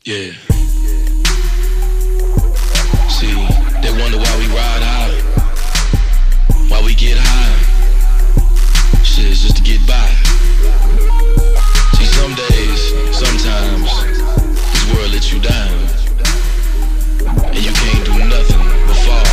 Yeah. See, they wonder why we ride high, why we get high. Shit, it's just to get by. See, some days, sometimes, this world lets you down, and you can't do nothing but fall.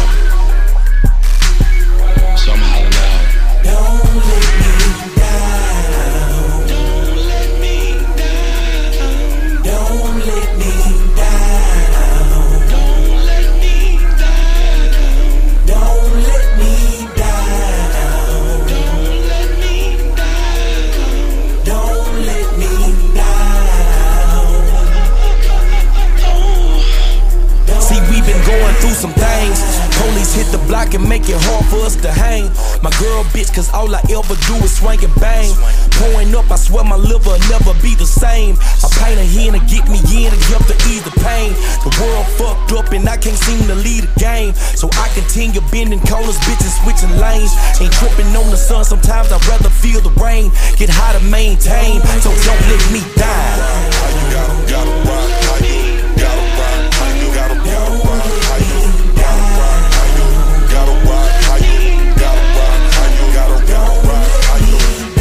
So I'm hollering out. Don't let me down. Don't let me down. Don't let me down. Don't let me down. Don't let me down. Don't let me down. Don't let me down. See, we've been going through some things. Police hit the block and make it hard for us to hang. My girl bitch, cause all I ever do is swing and bang. Pouring up, I swear my liver never be the same. I paint a hen to get me in and help to ease the pain. The world fucked up and I can't seem to lead a game. So I continue bending corners, bitches switching lanes. Ain't tripping on the sun, sometimes I'd rather feel the rain. Get high to maintain, so don't let me die. How you gotta rock, how you gotta rock, how you gotta rock, how you gotta rock, how you gotta rock, how you gotta rock, how you gotta rock, how you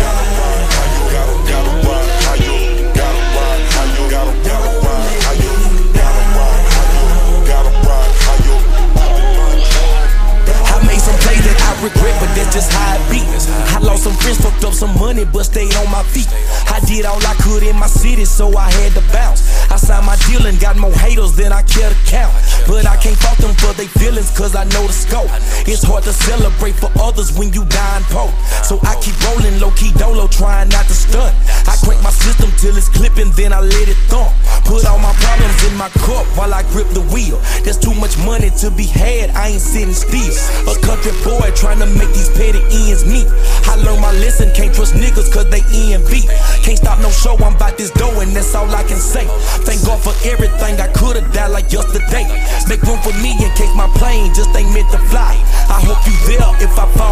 gotta rock, how you gotta rock, how you gotta rock, how you gotta rock, how you gotta rock, how you I made some plays that I regret, but that's just how it be. I lost some friends, fucked up some money, but stayed on my feet. I did all I could in my city, so I had to bounce. I signed my deal and got more haters than I care to count. But I can't fault them for their feelings, cause I know the scope. It's hard to celebrate for others when you dying poor. So I keep rolling low-key dolo, trying not to stunt. I crank my system till it's clipping, then I let it thump. Put all my problems in my cup while I grip the wheel. There's too much money to be had, I ain't sitting still. A country boy trying to make these petty ends meet. I learned my lesson, can't trust niggas cause they ENV. Can't stop no show, I'm about this dough and that's all I can say. Thank God for everything, I could've died like yesterday. Make room for me in case my plane just ain't meant to fly. I hope you there if I fall